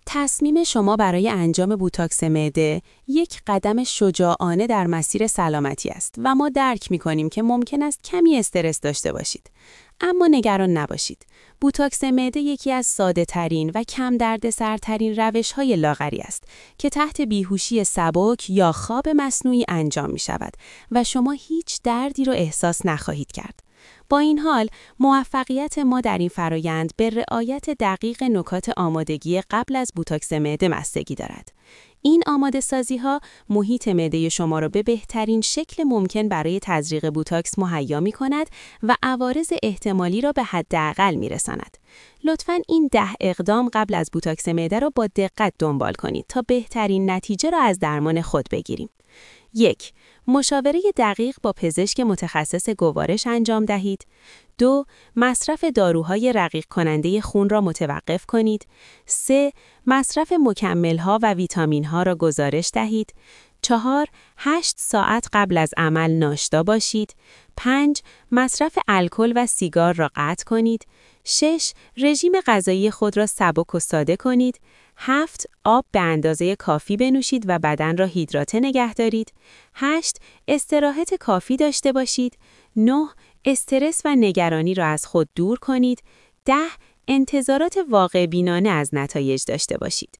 تصمیم شما برای انجام بوتاکس معده یک قدم شجاعانه در مسیر سلامتی است و ما درک می‌کنیم که ممکن است کمی استرس داشته باشید. اما نگران نباشید. بوتاکس معده یکی از ساده‌ترین و کم دردسرترین روش‌های لاغری است که تحت بیهوشی سبک یا خواب مصنوعی انجام می‌شود و شما هیچ دردی را احساس نخواهید کرد. با این حال، موفقیت ما در این فرایند به رعایت دقیق نکات آمادگی قبل از بوتاکس معده بستگی دارد. این آماده سازی‌ها محیط معده شما را به بهترین شکل ممکن برای تزریق بوتاکس مهیا می‌کند و عوارض احتمالی را به حداقل می‌رساند. لطفاً این 10 اقدام قبل از بوتاکس معده را با دقت دنبال کنید تا بهترین نتیجه را از درمان خود بگیریم. 1. مشاوره دقیق با پزشک متخصص گوارش انجام دهید. 2. مصرف داروهای رقیق کننده خون را متوقف کنید. 3. مصرف مکمل‌ها و ویتامین‌ها را گزارش دهید. 4. 8 ساعت قبل از عمل ناشتا باشید. 5. مصرف الکل و سیگار را قطع کنید. 6. رژیم غذایی خود را سبک و ساده کنید. 7. آب به اندازه کافی بنوشید و بدن را هیدراته نگه دارید. 8. استراحت کافی داشته باشید. 9. استرس و نگرانی را از خود دور کنید. 10. انتظارات واقع بینانه از نتایج داشته باشید.